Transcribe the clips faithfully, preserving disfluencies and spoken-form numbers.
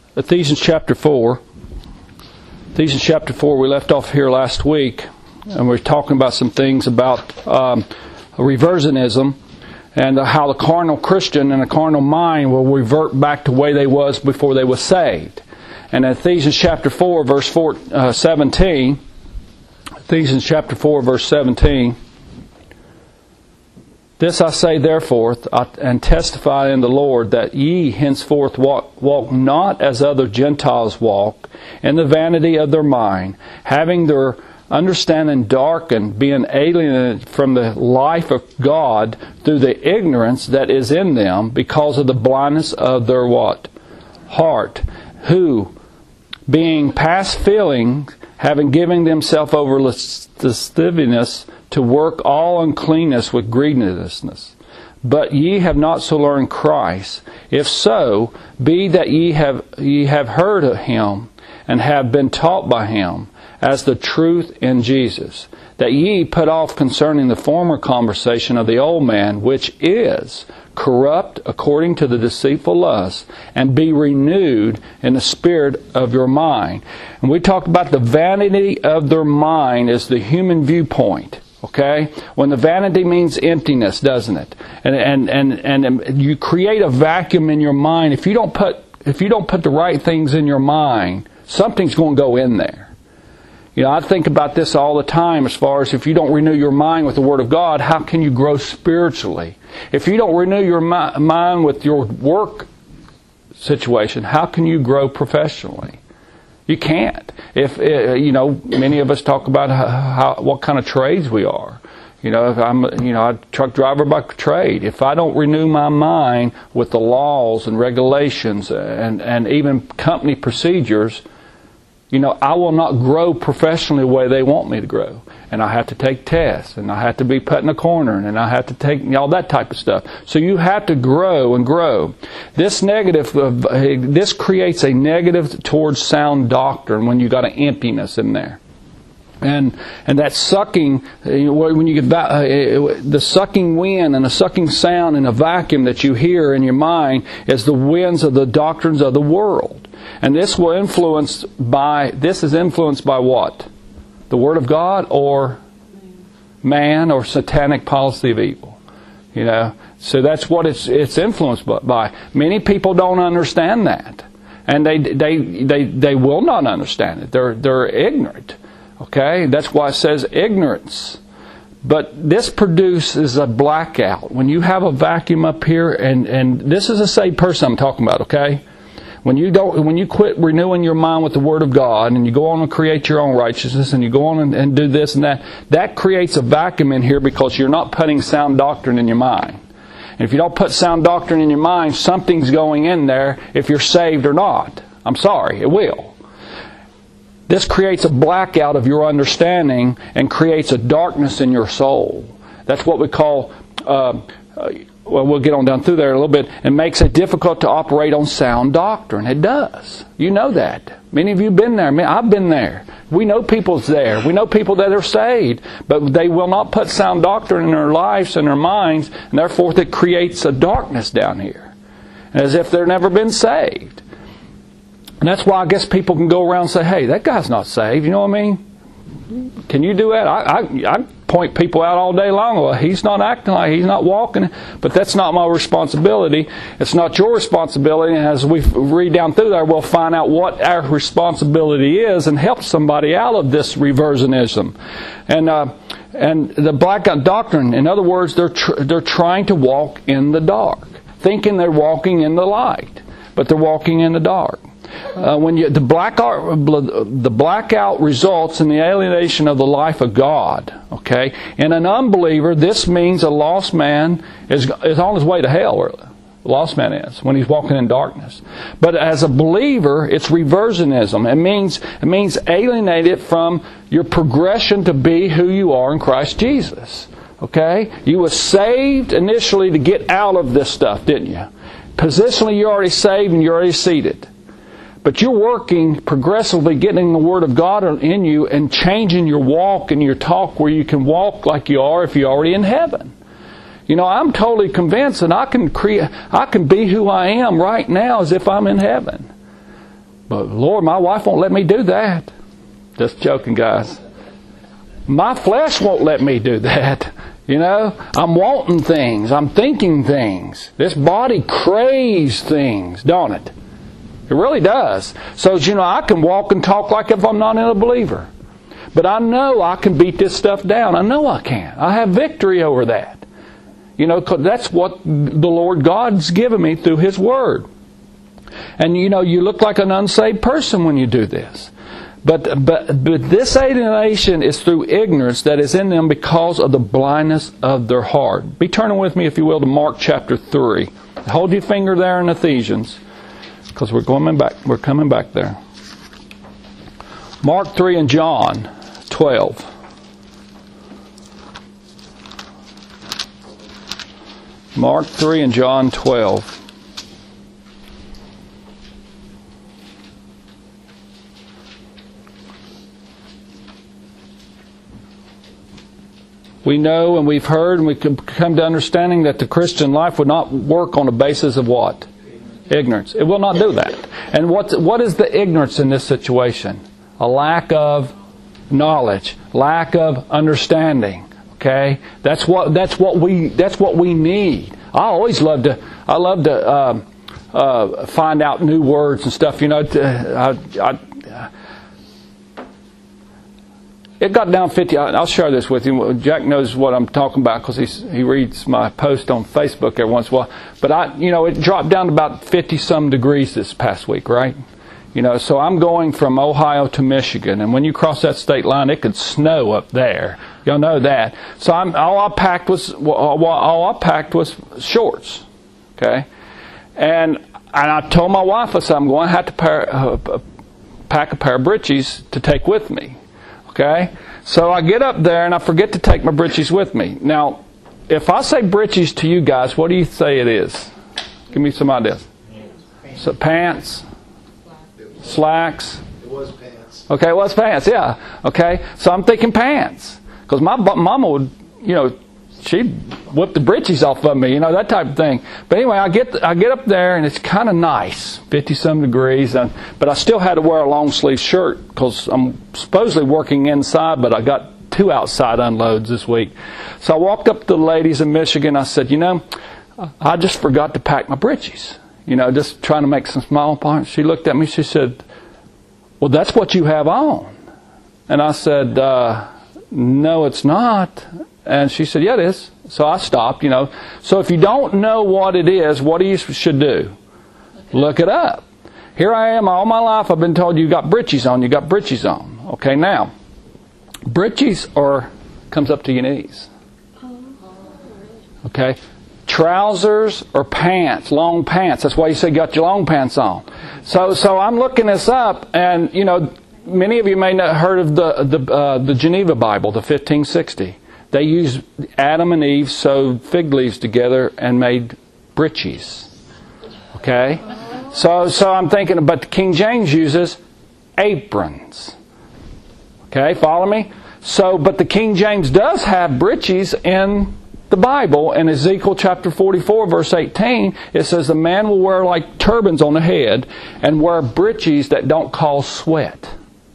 Ephesians chapter four. Ephesians chapter four, we left off here last week, and we're talking about some things about um, reversionism and how the carnal Christian and the carnal mind will revert back to the way they was before they were saved. And in Ephesians chapter four, verse four, uh, seventeen, Ephesians chapter four, verse seventeen, "This I say therefore, and testify in the Lord, that ye henceforth walk, walk not as other Gentiles walk, in the vanity of their mind, having their understanding darkened, being alienated from the life of God through the ignorance that is in them, because of the blindness of their what? Heart, who, being past feeling, having given themselves over lasciviousness, to work all uncleanness with grievousness. But ye have not so learned Christ. If so, be that ye have ye have heard of Him, and have been taught by Him, as the truth in Jesus, that ye put off concerning the former conversation of the old man, which is corrupt according to the deceitful lust, and be renewed in the spirit of your mind." And we talked about the vanity of their mind is the human viewpoint. Okay? When the vanity means emptiness, doesn't it? And and and and you create a vacuum in your mind. If you don't put if you don't put the right things in your mind, something's going to go in there. You know, I think about this all the time as far as if you don't renew your mind with the Word of God, how can you grow spiritually? If you don't renew your mi- mind with your work situation, how can you grow professionally? You can't. If uh, you know, many of us talk about how, how what kind of trades we are. You know, if I'm, you know, a truck driver by trade. If I don't renew my mind with the laws and regulations and and even company procedures, you know, I will not grow professionally the way they want me to grow. And I have to take tests, and I have to be put in a corner, and I have to take all that type of stuff. So you have to grow and grow. This negative, uh, this creates a negative towards sound doctrine when you got an emptiness in there. And and that sucking, when you get uh, the sucking wind and the sucking sound and a vacuum that you hear in your mind is the winds of the doctrines of the world. And this will influence by, this is influenced by what? The Word of God or man or satanic policy of evil. You know, so that's what it's it's influenced by. Many people don't understand that, and they they they they will not understand it. They're they're ignorant. Okay, that's why it says ignorance. But this produces a blackout. When you have a vacuum up here, and and this is a saved person I'm talking about. Okay. When you don't, when you quit renewing your mind with the Word of God, and you go on and create your own righteousness, and you go on and, and do this and that, that creates a vacuum in here because you're not putting sound doctrine in your mind. And if you don't put sound doctrine in your mind, something's going in there if you're saved or not. I'm sorry, it will. This creates a blackout of your understanding and creates a darkness in your soul. That's what we call... Uh, uh, Well, we'll get on down through there a little bit. It makes it difficult to operate on sound doctrine. It does. You know that. Many of you have been there. I've been there. We know people's there. We know people that are saved. But they will not put sound doctrine in their lives and their minds. And therefore it creates a darkness down here. As if they've never been saved. And that's why I guess people can go around and say, hey, that guy's not saved. You know what I mean? Can you do that? I, I, I point people out all day long. Well, he's not acting like he's not walking. But that's not my responsibility. It's not your responsibility. And as we read down through there, we'll find out what our responsibility is and help somebody out of this reversionism. And uh, and the blackout doctrine, in other words, they're tr- they're trying to walk in the dark, thinking they're walking in the light, but they're walking in the dark. Uh, when you, the blackout, the blackout results in the alienation of the life of God. Okay, in an unbeliever, this means a lost man is is on his way to hell. Really. The lost man is when he's walking in darkness. But as a believer, it's reversionism. It means it means alienated from your progression to be who you are in Christ Jesus. Okay, you were saved initially to get out of this stuff, didn't you? Positionally, you're already saved and you're already seated. But you're working progressively, getting the Word of God in you and changing your walk and your talk where you can walk like you are if you're already in heaven. You know, I'm totally convinced that I can create, I can be who I am right now as if I'm in heaven. But Lord, my wife won't let me do that. Just joking, guys. My flesh won't let me do that. You know, I'm wanting things. I'm thinking things. This body craves things, don't it? It really does. So, you know, I can walk and talk like if I'm not a believer. But I know I can beat this stuff down. I know I can. I have victory over that. You know, 'cause that's what the Lord God's given me through His Word. And, you know, you look like an unsaved person when you do this. But, but, but this alienation is through ignorance that is in them because of the blindness of their heart. Be turning with me, if you will, to Mark chapter three. Hold your finger there in Ephesians, because we're going back. We're coming back there. Mark three and John twelve. Mark three and John twelve. We know and we've heard and we can come to understanding that the Christian life would not work on the basis of what? Ignorance. It will not do that. And what what is the ignorance in this situation? A lack of knowledge, lack of understanding. Okay, that's what that's what we that's what we need. I always love to I love to um, uh, find out new words and stuff. You know, to, I, I, it got down fifty. I'll share this with you. Jack knows what I'm talking about because he he reads my post on Facebook every once in a while. But I, you know, it dropped down to about fifty some degrees this past week, right? You know, so I'm going from Ohio to Michigan, and when you cross that state line, it could snow up there. Y'all know that. So I'm all I packed was all I packed was shorts, okay. And and I told my wife, I said, I'm going to have to pair, uh, pack a pair of breeches to take with me. Okay? So I get up there and I forget to take my breeches with me. Now, if I say breeches to you guys, what do you say it is? Give me some ideas. Pants. So pants, slacks. It was pants. Okay, it was pants, yeah. Okay, so I'm thinking pants. Because my mama would, you know, she'd whip the breeches off of me, you know, that type of thing. But anyway, I get I get up there and it's kind of nice, fifty-some degrees. And, but I still had to wear a long sleeve shirt because I'm supposedly working inside, but I got two outside unloads this week. So I walked up to the ladies in Michigan. I said, you know, I just forgot to pack my breeches. You know, just trying to make some small points. She looked at me. She said, well, that's what you have on. And I said, uh, no, it's not. And she said, yeah, it is. So I stopped, you know. So if you don't know what it is, what do you should do? Okay. Look it up. Here I am, all my life I've been told you got breeches on, you got breeches on. Okay, now, breeches are, comes up to your knees. Okay? Trousers or pants, long pants. That's why you say you got your long pants on. So so I'm looking this up, and, you know, many of you may not have heard of the, the, uh, the Geneva Bible, the fifteen sixty. They used Adam and Eve sewed fig leaves together and made breeches. Okay? So so I'm thinking, but the King James uses aprons. Okay, follow me? So, but the King James does have breeches in the Bible. In Ezekiel chapter forty-four, verse eighteen, it says the man will wear like turbans on the head and wear breeches that don't cause sweat.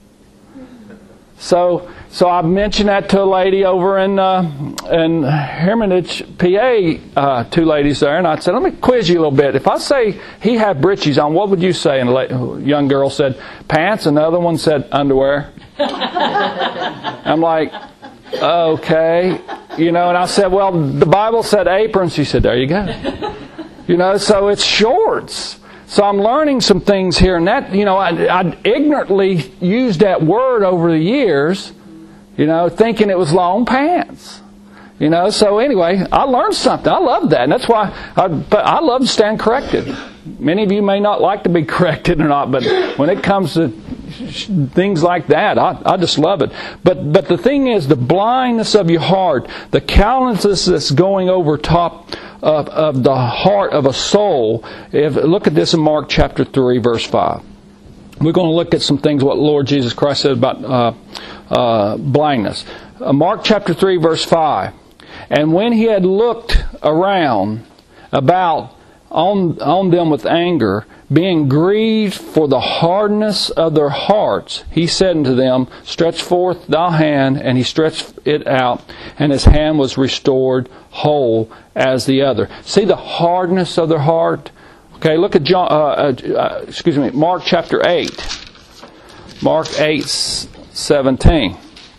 So, so I mentioned that to a lady over in uh, in Hermitage, P A, uh, two ladies there, and I said, let me quiz you a little bit. If I say he had breeches on, what would you say? And a young girl said, pants, and the other one said, underwear. I'm like, okay. You know, and I said, well, the Bible said aprons. She said, there you go. You know, so it's shorts. So I'm learning some things here, and that, you know, I, I ignorantly used that word over the years, you know, thinking it was long pants. You know, so anyway, I learned something. I love that, and that's why I, but I love to stand corrected. Many of you may not like to be corrected or not, but when it comes to things like that, I, I just love it. But but the thing is, the blindness of your heart, the callousness that's going over top of, of the heart of a soul. If, look at this in Mark chapter three, verse five. We're going to look at some things what Lord Jesus Christ said about uh, uh, blindness. Uh, Mark chapter three, verse five. And when he had looked around about on on them with anger, being grieved for the hardness of their hearts, he said unto them, Stretch forth thy hand. And he stretched it out, and his hand was restored whole as the other. See the hardness of their heart? Okay, look at John. Uh, uh, excuse me, Mark chapter eight. Mark eight seventeen.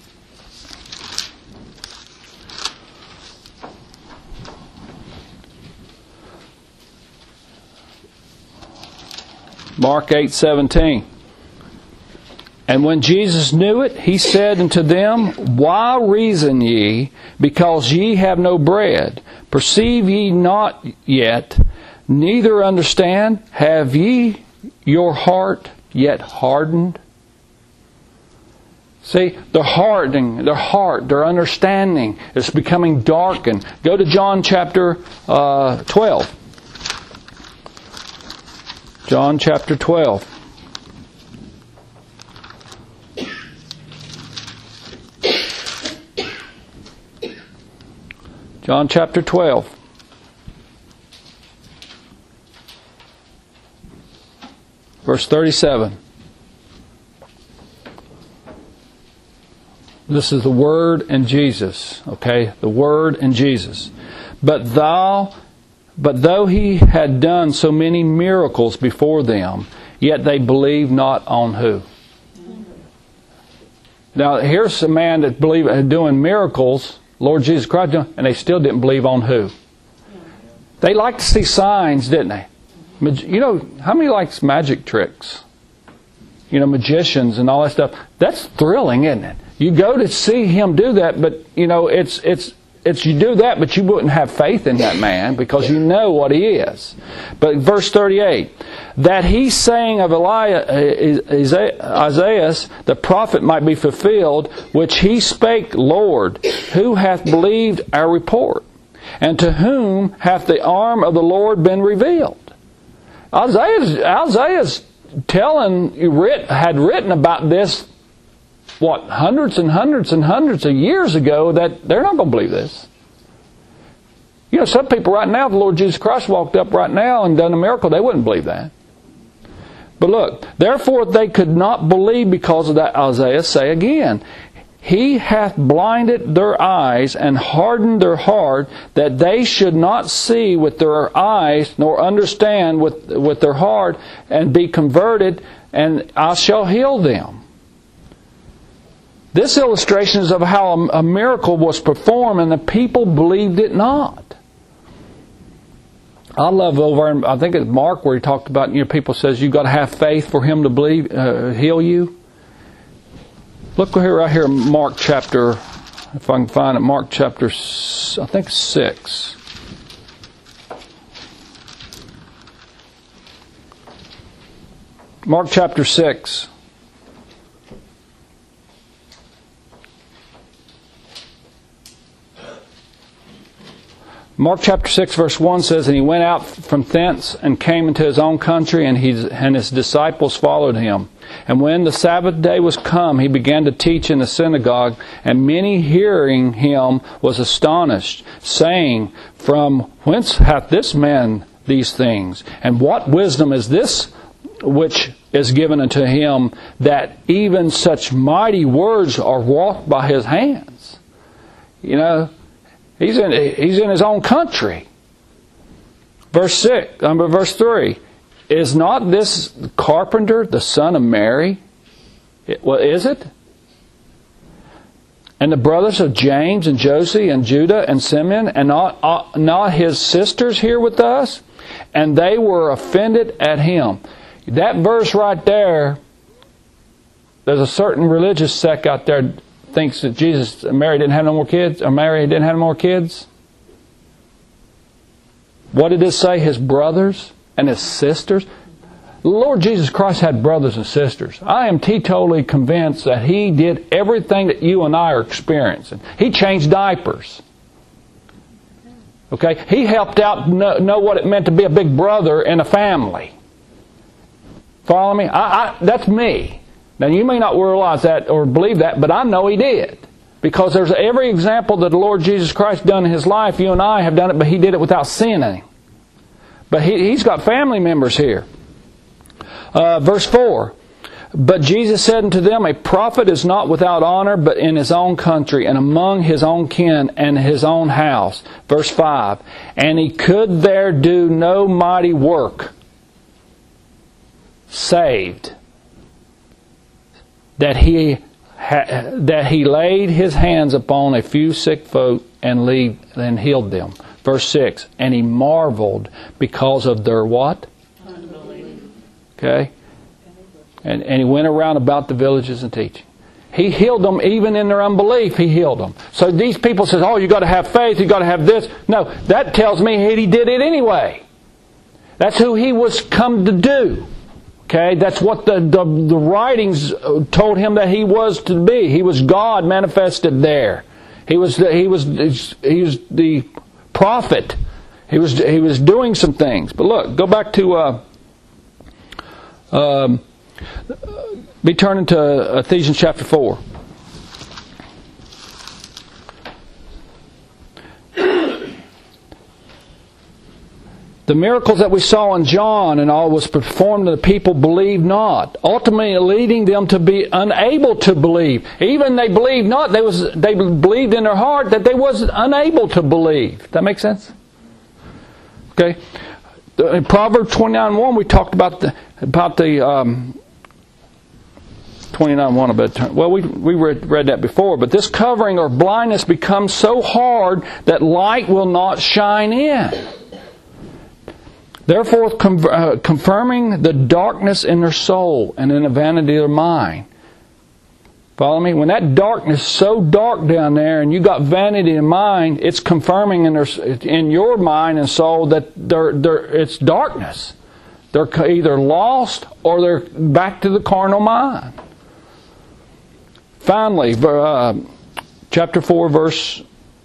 Mark eight seventeen. And when Jesus knew it, he said unto them, Why reason ye, because ye have no bread? Perceive ye not yet, neither understand? Have ye your heart yet hardened? See, their hardening, their heart, their understanding is becoming darkened. Go to John chapter uh, twelve. John chapter twelve. John chapter twelve. Verse thirty-seven. This is the Word and Jesus. Okay? The Word and Jesus. But thou... But though he had done so many miracles before them, yet they believed not on who? Now, here's a man that believed doing miracles, Lord Jesus Christ, and they still didn't believe on who? They liked to see signs, didn't they? You know, how many likes magic tricks? You know, magicians and all that stuff. That's thrilling, isn't it? You go to see him do that, but, you know, it's it's... It's you do that, but you wouldn't have faith in that man because you know what he is. But verse thirty-eight, that he saying of Isaiah, the prophet, might be fulfilled, which he spake, Lord, who hath believed our report? And to whom hath the arm of the Lord been revealed? Isaiah's, Isaiah's telling, had written about this, what, hundreds and hundreds and hundreds of years ago, that they're not going to believe this. You know, some people right now, if the Lord Jesus Christ walked up right now and done a miracle, they wouldn't believe that. But look, therefore they could not believe because of that. Isaiah say again, He hath blinded their eyes and hardened their heart, that they should not see with their eyes, nor understand with, with their heart, and be converted, and I shall heal them. This illustration is of how a miracle was performed and the people believed it not. I love over in, I think it's Mark, where he talked about, you know, people says you've got to have faith for Him to believe, uh, heal you. Look here, right here, Mark chapter, if I can find it, Mark chapter, I think six. Mark chapter six. Mark chapter six verse one says, And he went out from thence and came into his own country, and, he, and his disciples followed him. And when the Sabbath day was come, he began to teach in the synagogue, and many hearing him was astonished, saying, From whence hath this man these things? And what wisdom is this which is given unto him, that even such mighty words are wrought by his hands? You know, He's in, he's in his own country. Verse six, number verse three. Is not this carpenter the son of Mary? It, well, is it? And the brothers of James and Joseph and Judah and Simeon, and not, uh, not his sisters here with us? And they were offended at him. That verse right there, there's a certain religious sect out there thinks that Jesus, Mary didn't have no more kids, or Mary didn't have no more kids. What did it say? His brothers and his sisters. The Lord Jesus Christ had brothers and sisters. I am teetotally convinced that He did everything that you and I are experiencing. He changed diapers. Okay? He helped out know, know what it meant to be a big brother in a family. Follow me? I, I, that's me. Now, you may not realize that or believe that, but I know He did. Because there's every example that the Lord Jesus Christ done in His life, you and I have done it, but He did it without sinning. But he, He's got family members here. Uh, verse four. But Jesus said unto them, a prophet is not without honor, but in his own country, and among his own kin, and his own house. Verse five. And he could there do no mighty work, saved that he ha- that he laid his hands upon a few sick folk and leave, and healed them. Verse six. And he marveled because of their what? Unbelief. Okay. And, and he went around about the villages and teaching. He healed them even in their unbelief. He healed them. So these people say, oh, you got to have faith. You got to have this. No, that tells me he did it anyway. That's who he was come to do. Okay, that's what the, the, the writings told him that he was to be. He was God manifested there. He was the, he was he was the prophet. He was he was doing some things. But look, go back to. Uh, um, Be turning to Ephesians chapter four. The miracles that we saw in John and all was performed, and the people believed not, ultimately leading them to be unable to believe. Even they believed not, they was they believed in their heart that they was unable to believe. That make sense? Okay. In Proverbs twenty-nine one, we talked about the about the. Um, twenty-nine one, I better turn. Well, we we read, read that before, but this covering or blindness becomes so hard that light will not shine in. Therefore, com- uh, confirming the darkness in their soul and in the vanity of their mind. Follow me? When that darkness is so dark down there and you got vanity in mind, it's confirming in, their, in your mind and soul that they're, they're, it's darkness. They're either lost or they're back to the carnal mind. Finally, uh, chapter four, verse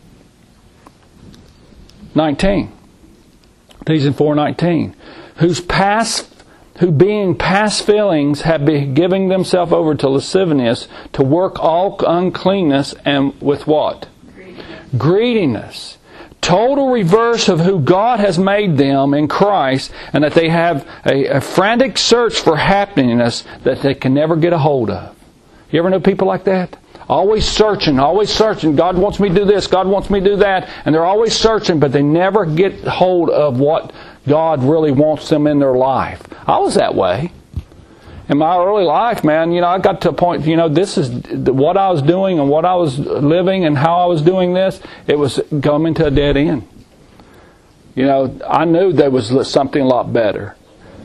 nineteen. Ephesians four nineteen. Whose past, who being past feelings have been giving themselves over to lasciviousness, to work all uncleanness, and with what? Greediness. Greediness. Total reverse of who God has made them in Christ, and that they have a, a frantic search for happiness that they can never get a hold of. You ever know people like that? Always searching, always searching. God wants me to do this, God wants me to do that. And they're always searching, but they never get hold of what God really wants them in their life. I was that way. In my early life, man, you know, I got to a point, you know, this is what I was doing and what I was living and how I was doing this. It was coming to a dead end. You know, I knew there was something a lot better.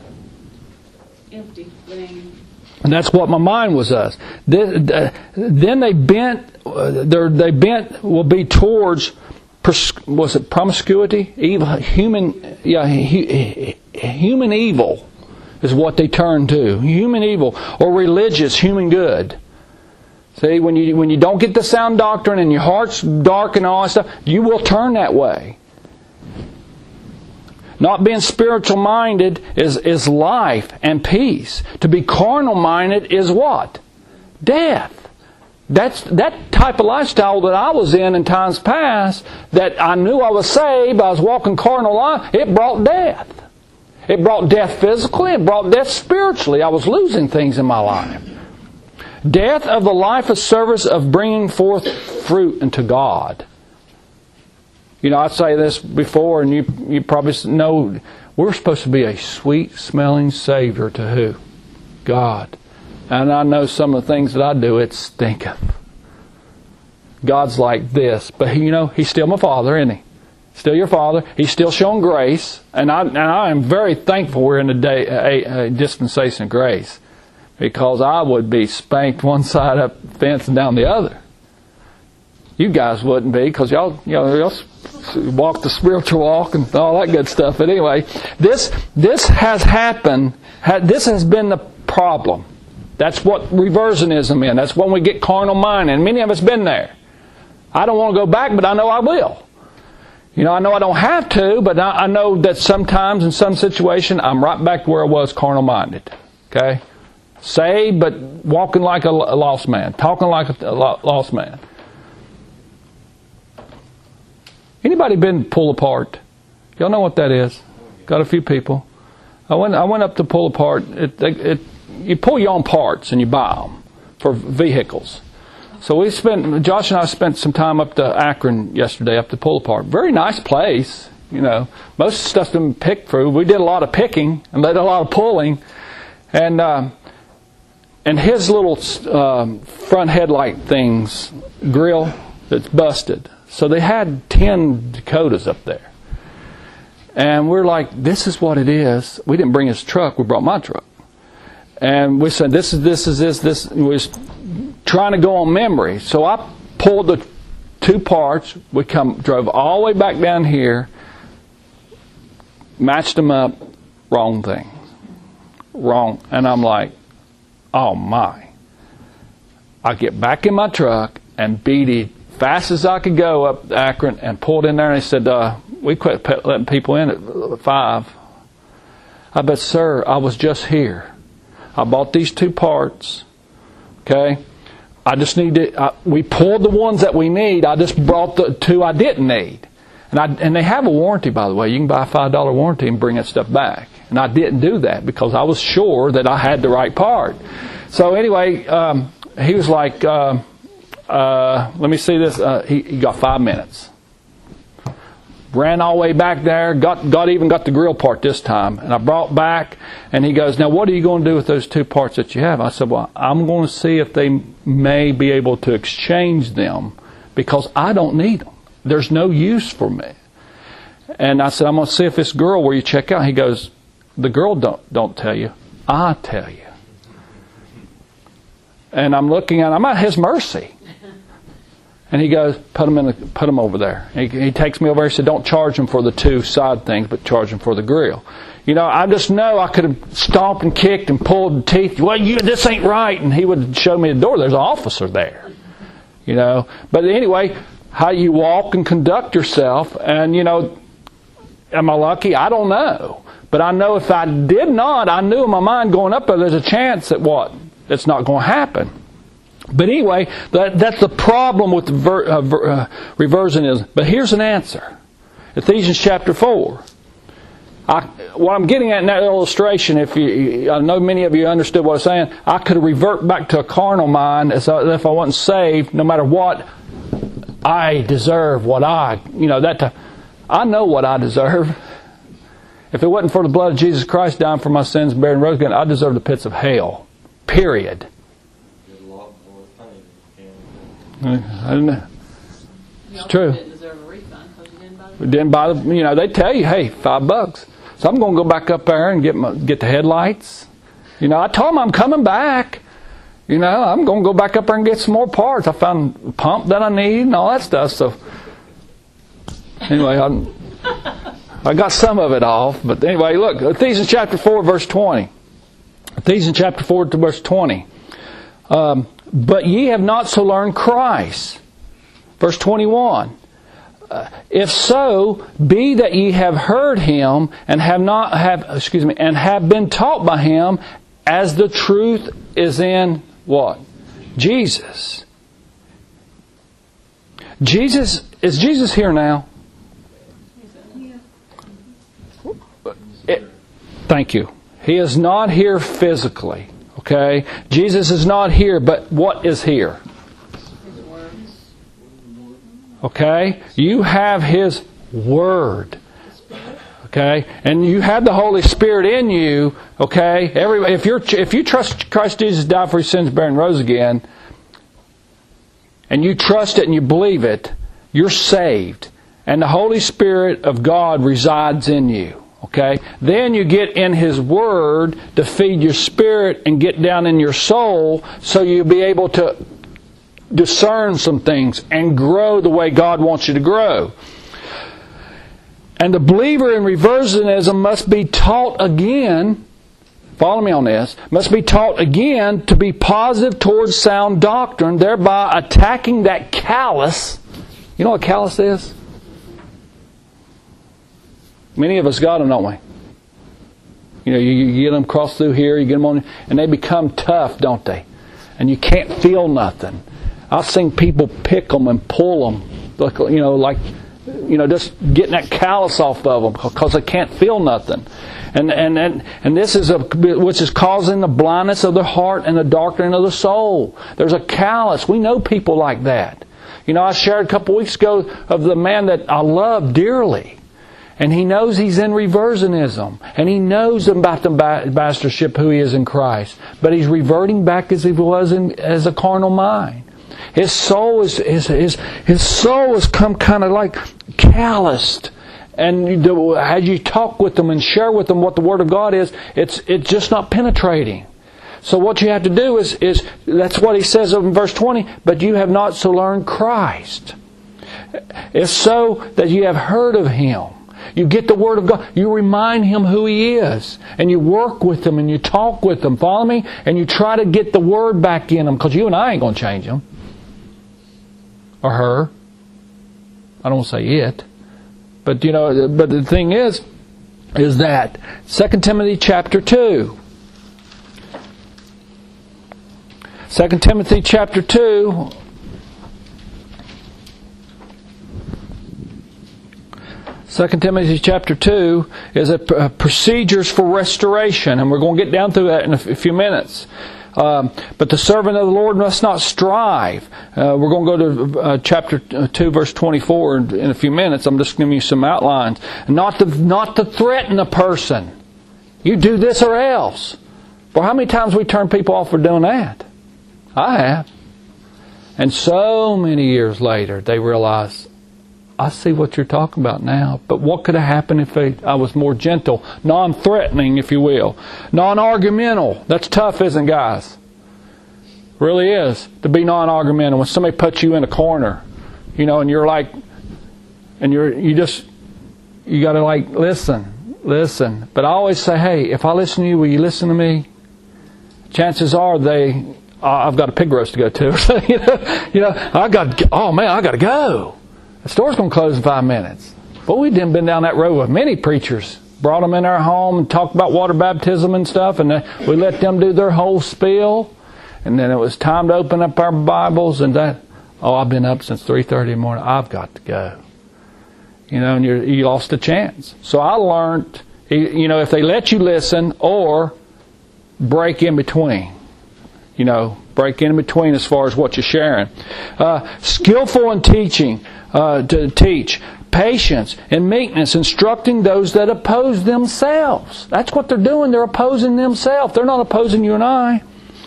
Empty thing. And that's what my mind was us. Then they bent, they bent will be towards, was it promiscuity? Evil, human, yeah, human evil is what they turn to. Human evil, or religious, human good. See, when you when you don't get the sound doctrine and your heart's dark and all that stuff, you will turn that way. Not being spiritual minded is, is life and peace. To be carnal minded is what? Death. That's that type of lifestyle that I was in in times past, that I knew I was saved, I was walking carnal life, it brought death. It brought death physically, it brought death spiritually. I was losing things in my life. Death of the life of service of bringing forth fruit unto God. You know, I say this before, and you you probably know, we're supposed to be a sweet-smelling Savior to who? God. And I know some of the things that I do, it stinketh. God's like this. But, you know, He's still my Father, isn't He? Still your Father. He's still showing grace. And I, and I am very thankful we're in a, day, a, a dispensation of grace. Because I would be spanked one side up the fence and down the other. You guys wouldn't be, because y'all, you know, y'all walk the spiritual walk and all that good stuff. But anyway, this this has happened. This has been the problem. That's what reversionism is. That's when we get carnal minded. And many of us been there. I don't want to go back, but I know I will. You know, I know I don't have to, but I know that sometimes in some situation I'm right back to where I was carnal minded. Okay? Saved, but walking like a lost man. Talking like a lost man. Anybody been pulled apart? Y'all know what that is? Got a few people. I went I went up to pull apart. It, it, it, you pull your own parts and you buy them for vehicles. So we spent, Josh and I spent some time up to Akron yesterday, up to pull apart. Very nice place, you know. Most stuff didn't pick through. We did a lot of picking and did a lot of pulling, and uh, and his little um, front headlight things grill that's busted. So they had ten Dakotas up there. And we're like, this is what it is. We didn't bring his truck, we brought my truck. And we said, this is this is this, this. We was trying to go on memory. So I pulled the two parts. We come drove all the way back down here, matched them up, wrong thing. Wrong. And I'm like, oh my. I get back in my truck and beat it fast as I could go up Akron and pulled in there, and they said, uh, we quit letting people in at five. I bet, sir, I was just here. I bought these two parts. Okay? I just need to, I, we pulled the ones that we need. I just brought the two I didn't need. And I, and they have a warranty, by the way. You can buy a five dollar warranty and bring that stuff back. And I didn't do that because I was sure that I had the right part. So anyway, um, he was like, uh, uh, let me see this. Uh, he, he got five minutes. Ran all the way back there, got got even got the grill part this time. And I brought back, and he goes, now what are you going to do with those two parts that you have? I said, well, I'm going to see if they may be able to exchange them because I don't need them. There's no use for me. And I said, I'm going to see if this girl where you check out. He goes, the girl don't don't tell you. I tell you. And I'm looking at, I'm at his mercy. And he goes, put them in the, put them over there. He, he takes me over there. He said, don't charge them for the two side things, but charge them for the grill. You know, I just know I could have stomped and kicked and pulled the teeth. Well, you, this ain't right. And he would show me the door. There's an officer there. You know. But anyway, how you walk and conduct yourself. And, you know, am I lucky? I don't know. But I know if I did not, I knew in my mind going up there, there's a chance that what? It's not going to happen. But anyway, that, that's the problem with the ver, uh, ver, uh, reversionism. But here's an answer. Ephesians chapter four. I, what I'm getting at in that illustration, if you, I know many of you understood what I'm saying, I could revert back to a carnal mind as if I wasn't saved, no matter what I deserve, what I, you know, that. I know what I deserve. If it wasn't for the blood of Jesus Christ dying for my sins, buried and rose again, I deserve the pits of hell. Period. I don't know. It's true. Didn't deserve a refund because you didn't buy the. We didn't buy the. You know, they tell you, hey, five bucks. So I'm going to go back up there and get my get the headlights. You know, I told them I'm coming back. You know, I'm going to go back up there and get some more parts. I found a pump that I need and all that stuff. So anyway, I I got some of it off. But anyway, look, Ephesians chapter four, verse twenty. Ephesians chapter four to verse twenty. Um, But ye have not so learned Christ. Verse twenty-one. Uh, if so, be that ye have heard him and have not have excuse me and have been taught by him, as the truth is in what? Jesus. Jesus is Jesus here now? It, thank you. He is not here physically. Okay? Jesus is not here, but what is here? His words. Okay? You have His Word. Okay? And you have the Holy Spirit in you. Okay? Every, if you're if you trust Christ Jesus died for your sins, buried and rose again, and you trust it and you believe it, you're saved. And the Holy Spirit of God resides in you. Okay? Then you get in His Word to feed your spirit and get down in your soul so you'll be able to discern some things and grow the way God wants you to grow. And the believer in reversionism must be taught again, follow me on this, must be taught again to be positive towards sound doctrine, thereby attacking that callous. You know what callous is? Many of us got them, don't we? You know, you, you get them crossed through here, you get them on, and they become tough, don't they? And you can't feel nothing. I've seen people pick them and pull them, like, you know, like you know, just getting that callus off of them because they can't feel nothing. And, and, and, and this is a, which is causing the blindness of the heart and the darkening of the soul. There's a callus. We know people like that. You know, I shared a couple weeks ago of the man that I love dearly. And he knows he's in reversionism. And he knows about the ambassadorship, who he is in Christ. But he's reverting back as he was in, as a carnal mind. His soul is his his, his soul has come kind of like calloused. And as you talk with them and share with them what the Word of God is, it's it's just not penetrating. So what you have to do is, is that's what he says in verse twenty, but you have not so learned Christ. It's so that you have heard of Him. You get the Word of God. You remind Him who He is. And you work with Him and you talk with Him. Follow me? And you try to get the Word back in them. Because you and I ain't going to change them. Or her. I don't want to say it. But you know, but the thing is, is that Second Timothy chapter two. Second Timothy chapter two. Second Timothy chapter two is a, a procedures for restoration, and we're going to get down through that in a, f- a few minutes. Um, but the servant of the Lord must not strive. Uh, we're going to go to uh, chapter two, verse twenty-four in, in a few minutes. I'm just giving you some outlines. Not to not to threaten a person. You do this or else. Well, how many times we turn people off for doing that? I have. And so many years later, they realize, I see what you're talking about now. But what could have happened if they, I was more gentle, non-threatening, if you will, non-argumental? That's tough, isn't it, guys? Really is to be non-argumental. When somebody puts you in a corner, you know, and you're like, and you're you just you got to like listen, listen. But I always say, hey, if I listen to you, will you listen to me? Chances are they, uh, I've got a pig roast to go to. you know, you know, I got. Oh man, I got to go. The store's going to close in five minutes. But we've been down that road with many preachers. Brought them in our home and talked about water baptism and stuff. And we let them do their whole spiel. And then it was time to open up our Bibles. And that, oh, I've been up since three thirty in the morning. I've got to go. You know, and you're, you lost a chance. So I learned, you know, if they let you listen or break in between. You know, break in between as far as what you're sharing. Uh, skillful in teaching. Uh, to teach patience and meekness, instructing those that oppose themselves. That's what they're doing. They're opposing themselves. They're not opposing you and I.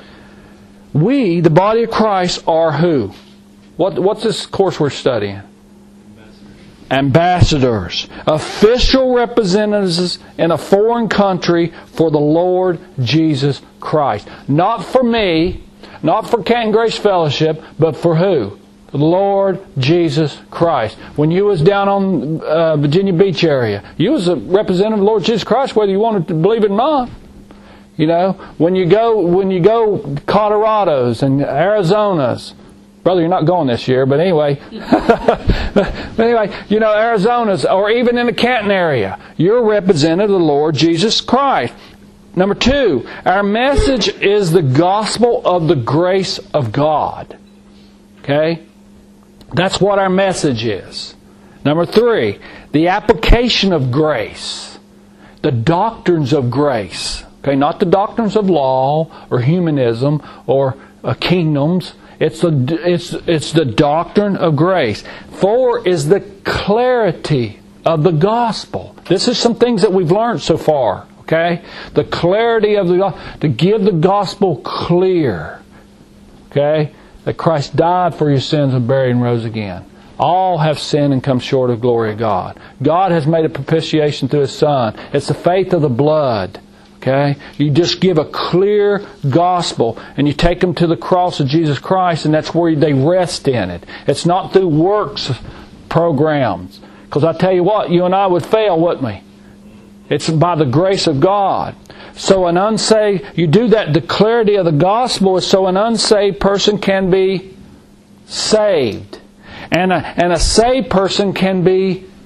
We, the body of Christ, are who? What, what's this course we're studying? Ambassadors. Ambassadors. Official representatives in a foreign country for the Lord Jesus Christ. Not for me, not for Canton Grace Fellowship, but for who? The Lord Jesus Christ. When you was down on uh, Virginia Beach area, you was a representative of the Lord Jesus Christ, whether you wanted to believe it or not. You know, when you go, when you go Colorados and Arizonas, brother, you're not going this year, but anyway, but anyway, you know, Arizona's, or even in the Canton area, you're a representative of the Lord Jesus Christ. Number two, our message is the gospel of the grace of God. Okay? That's what our message is. Number three, the application of grace. The doctrines of grace. Okay, not the doctrines of law or humanism or uh, kingdoms. It's the it's it's the doctrine of grace. Four is the clarity of the gospel. This is some things that we've learned so far. Okay, the clarity of the gospel, to give the gospel clear. Okay. That Christ died for your sins and buried and rose again. All have sinned and come short of the glory of God. God has made a propitiation through His Son. It's the faith of the blood. Okay? You just give a clear gospel and you take them to the cross of Jesus Christ, and that's where they rest in it. It's not through works programs. Because I tell you what, you and I would fail, wouldn't we? It's by the grace of God. So an unsaved, you do that, the clarity of the gospel is so an unsaved person can be saved. And a, and a saved person can be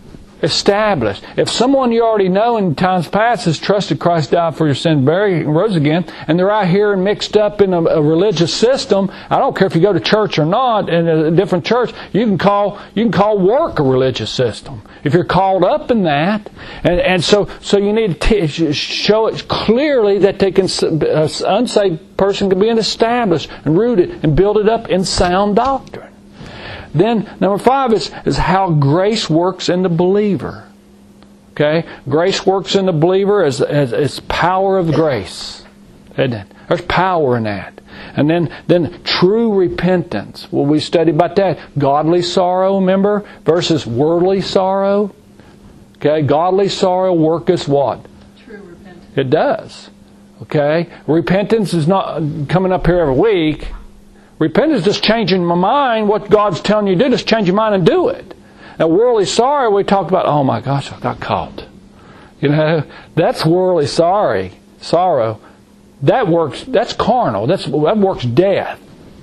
established. If someone you already know in times past has trusted Christ died for your sins, buried, and rose again, and they're out here and mixed up in a, a religious system, I don't care if you go to church or not, in a different church, you can call you can call work a religious system. If you're called up in that, and and so so you need to t- show it clearly that they can an unsaved person can be established and rooted and build it up in sound doctrine. Then, number five is, is how grace works in the believer. Okay? Grace works in the believer as, as, as power of grace. Isn't it? There's power in that. And then, then true repentance. Well, we studied about that. Godly sorrow, remember? Versus worldly sorrow. Okay? Godly sorrow worketh what? True repentance. It does. Okay? Repentance is not coming up here every week. Repentance is just changing my mind. What God's telling you to do, just change your mind and do it. Now, worldly sorrow, we talked about, oh my gosh, I got caught. You know, that's worldly sorry, sorrow. That works, that's carnal. That's, that works death.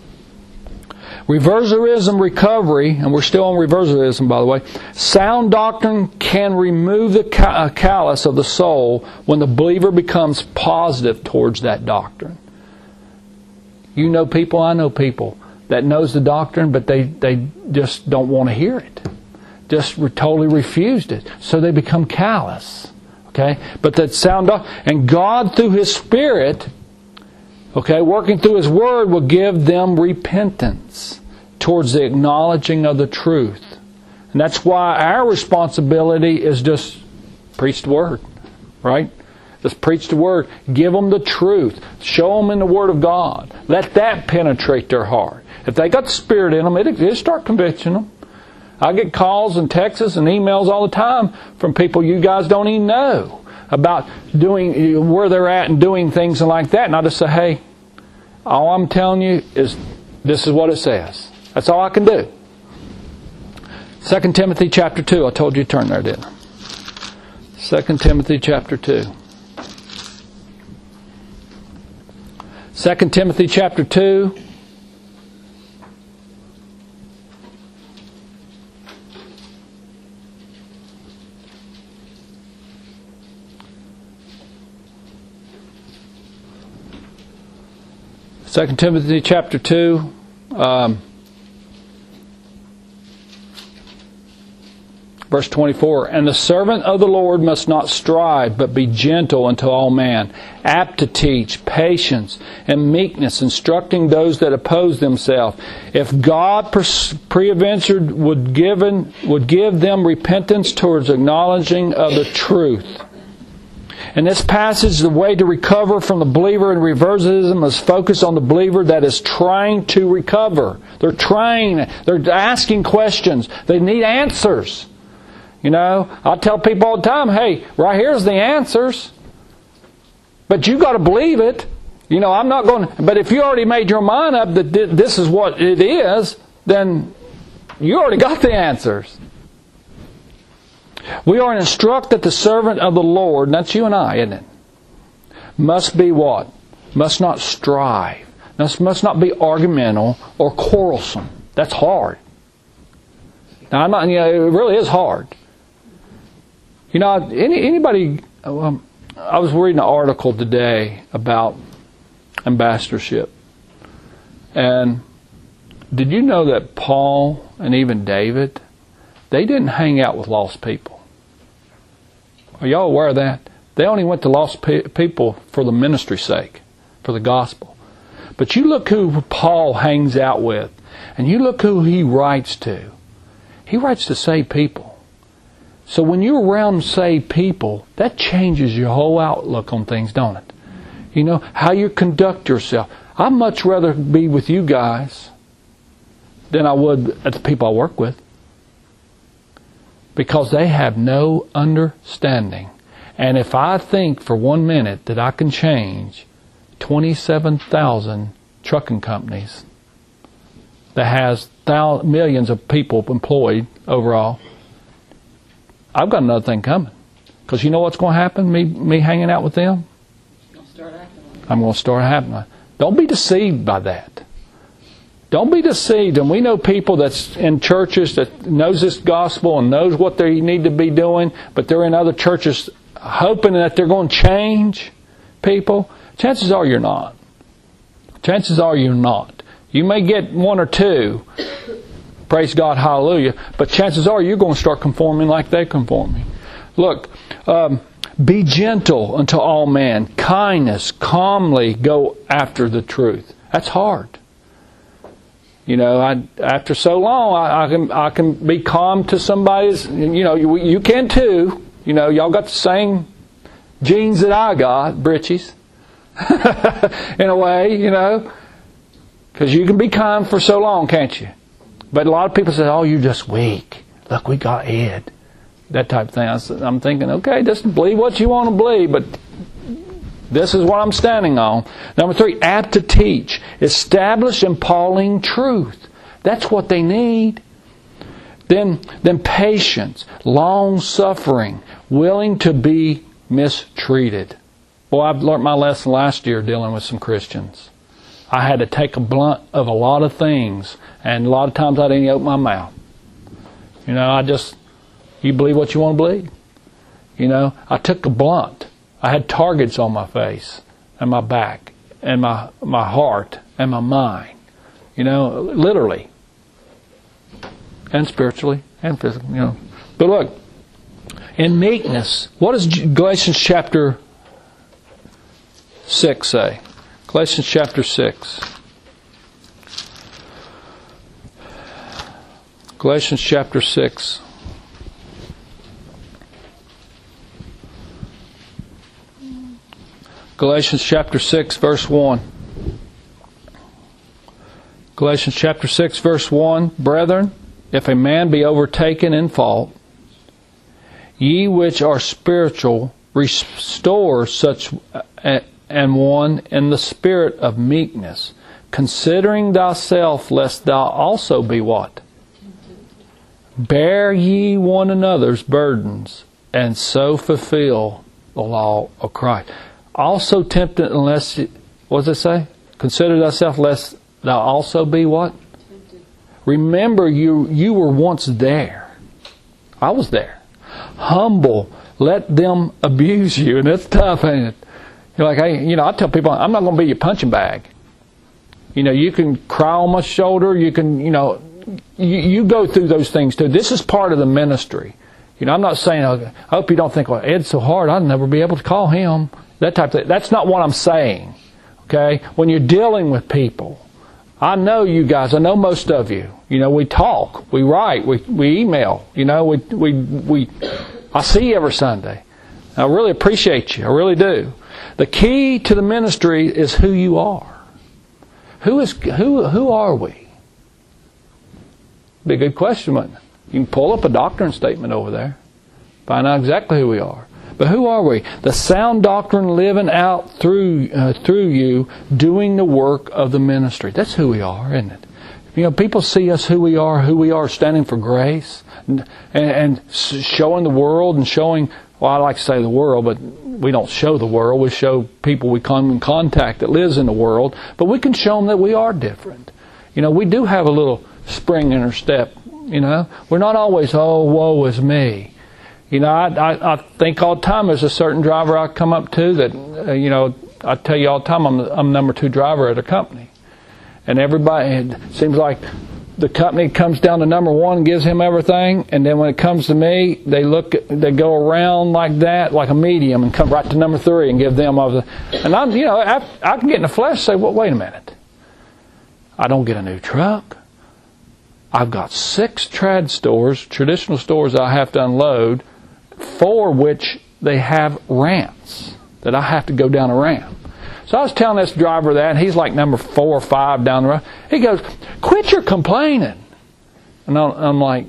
Reverserism recovery, and we're still on reverserism, by the way. Sound doctrine can remove the callous of the soul when the believer becomes positive towards that doctrine. You know people, I know people that knows the doctrine, but they, they just don't want to hear it. Just totally refused it. So they become callous. Okay? But that sound doctrine, and God through His Spirit, okay, working through His Word, will give them repentance towards the acknowledging of the truth. And that's why our responsibility is just preach the Word. Right? Just preach the Word. Give them the truth. Show them in the Word of God. Let that penetrate their heart. If they got the Spirit in them, it'll, it'll start convicting them. I get calls and texts and emails all the time from people you guys don't even know about doing where they're at and doing things and like that. And I just say, hey, all I'm telling you is this is what it says. That's all I can do. Second Timothy chapter two. I told you to turn there, didn't I? Second Timothy chapter two. Second Timothy chapter two. Second Timothy chapter two. Um, Verse twenty-four, and the servant of the Lord must not strive, but be gentle unto all men, apt to teach, patience, and meekness, instructing those that oppose themselves. If God peradventure would given would give them repentance towards acknowledging of the truth. In this passage, the way to recover from the believer in reverserism is focused on the believer that is trying to recover. They're trying, they're asking questions. They need answers. You know, I tell people all the time, hey, right here's the answers. But you got to believe it. You know, I'm not going to, but if you already made your mind up that this is what it is, then you already got the answers. We are to instruct that the servant of the Lord, and that's you and I, isn't it? Must be what? Must not strive. Must, must not be argumental or quarrelsome. That's hard. Now, I'm not, you know, it really is hard. You know, any, anybody, um, I was reading an article today about ambassadorship. And did you know that Paul and even David, they didn't hang out with lost people? Are y'all aware of that? They only went to lost pe- people for the ministry's sake, for the gospel. But you look who Paul hangs out with, and you look who he writes to. He writes to saved people. So when you're around saved people, that changes your whole outlook on things, don't it? You know, how you conduct yourself. I'd much rather be with you guys than I would at the people I work with. Because they have no understanding. And if I think for one minute that I can change twenty-seven thousand trucking companies that has thousands, millions of people employed overall, I've got another thing coming. Because you know what's going to happen, me me hanging out with them? You'll start acting like I'm going to start happening. Don't be deceived by that. Don't be deceived. And we know people that's in churches that knows this gospel and knows what they need to be doing, but they're in other churches hoping that they're going to change people. Chances are you're not. Chances are you're not. You may get one or two, praise God, hallelujah, but chances are you're going to start conforming like they're conforming. Look, um, be gentle unto all men, kindness, calmly go after the truth. That's hard. You know, I, after so long, I, I can I can be calm to somebody's. You know, you, you can too. You know, y'all got the same genes that I got, britches. In a way, you know, because you can be calm for so long, can't you? But a lot of people say, "Oh, you're just weak. Look, we got Ed." That type of thing. I, I'm thinking, okay, just believe what you want to believe, but this is what I'm standing on. Number three, apt to teach. Establish impalling truth. That's what they need. Then, then patience, long-suffering, willing to be mistreated. Well, I've learned my lesson last year dealing with some Christians. I had to take a blunt of a lot of things, and a lot of times I didn't open my mouth. You know, I just, you believe what you want to believe. You know, I took a blunt. I had targets on my face and my back and my my heart and my mind. You know, literally. And spiritually and physically, you know. But look, in meekness, what does Galatians chapter six say? Galatians chapter six. Galatians chapter six. Galatians chapter six, verse one. Galatians chapter six, verse one. Brethren, if a man be overtaken in fault, ye which are spiritual, restore such an one in the spirit of meekness, considering thyself, lest thou also be what? Bear ye one another's burdens, and so fulfill the law of Christ. Also tempted unless, what does it say? Consider thyself lest thou also be what? Tempted. Remember you you were once there. I was there. Humble. Let them abuse you. And that's tough, ain't it? You're like, hey, you know, I tell people, I'm not going to be your punching bag. You know, you can cry on my shoulder. You can, you know, you, you go through those things too. This is part of the ministry. You know, I'm not saying, I hope you don't think, well, Ed's so hard, I'll never be able to call him. That type of thing. That's not what I'm saying. Okay? When you're dealing with people, I know you guys, I know most of you. You know, we talk, we write, we we email. You know, we we we I see you every Sunday. I really appreciate you. I really do. The key to the ministry is who you are. Who is who who are we? Be a good question, wouldn't it? You can pull up a doctrine statement over there. Find out exactly who we are. But who are we? The sound doctrine living out through uh, through you, doing the work of the ministry. That's who we are, isn't it? You know, people see us who we are, who we are standing for grace, and, and showing the world and showing, well, I like to say the world, but we don't show the world. We show people we come in contact that lives in the world. But we can show them that we are different. You know, we do have a little spring in our step, you know. We're not always, oh, woe is me. You know, I, I, I think all the time there's a certain driver I come up to that, uh, you know, I tell you all the time I'm the, I'm number two driver at a company. And everybody, it seems like the company comes down to number one and gives him everything. And then when it comes to me, they look, at, they go around like that, like a medium, and come right to number three and give them all the, and I'm, you know, I, I can get in the flesh and say, well, wait a minute. I don't get a new truck. I've got six trad stores, traditional stores I have to unload, for which they have ramps, that I have to go down a ramp. So I was telling this driver that, and he's like number four or five down the road. He goes, quit your complaining. And I'm like,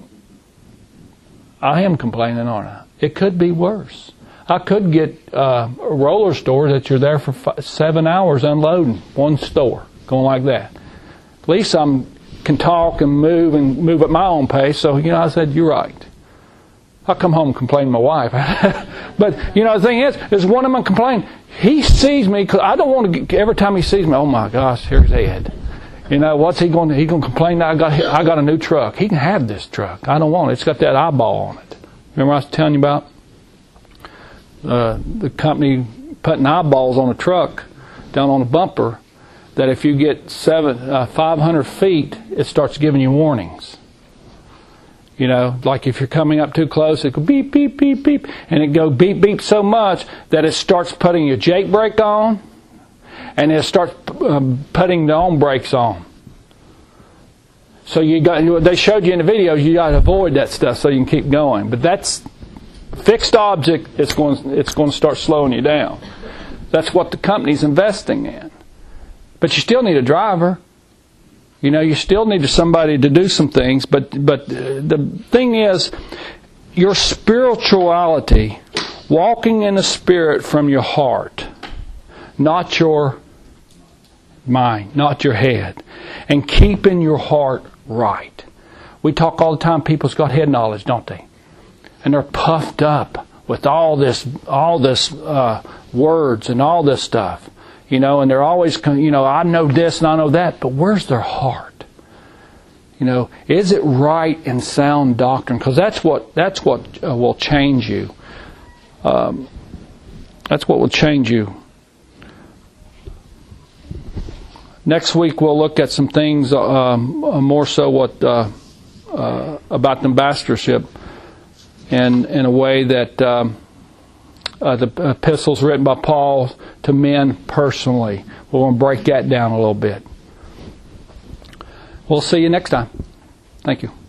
I am complaining, aren't I? It could be worse. I could get uh, a roller store that you're there for five, seven hours unloading one store, going like that. At least I can talk and move and move at my own pace. So, you know, I said, you're right. I'll come home and complain to my wife. But, you know, the thing is, is one of them complaining. He sees me, because I don't want to get, every time he sees me, oh my gosh, here's Ed. You You know, what's he going to, he going to complain that I got, I got a new truck. He can have this truck. I don't want it. It's got that eyeball on it. Remember I was telling you about uh, the company putting eyeballs on a truck down on a bumper, that if you get seven, uh, five hundred feet, it starts giving you warnings. You know, like if you're coming up too close, it go beep, beep, beep, beep, and it go beep, beep so much that it starts putting your Jake brake on, and it starts um, putting the on brakes on. So you got, they showed you in the video, you got to avoid that stuff so you can keep going. But that's fixed object. It's going, it's going to start slowing you down. That's what the company's investing in. But you still need a driver. You know, you still need somebody to do some things. But but the thing is, your spirituality, walking in the Spirit from your heart, not your mind, not your head, and keeping your heart right. We talk all the time, people's got head knowledge, don't they? And they're puffed up with all this, all this uh, words and all this stuff. You know, and they're always, you know, I know this and I know that, but where's their heart? You know, is it right and sound doctrine? Because that's what that's what uh, will change you. Um, that's what will change you. Next week we'll look at some things, um, more so what uh, uh, about the ambassadorship, and in a way that. Um, Uh, the epistles written by Paul to men personally. We're going to break that down a little bit. We'll see you next time. Thank you.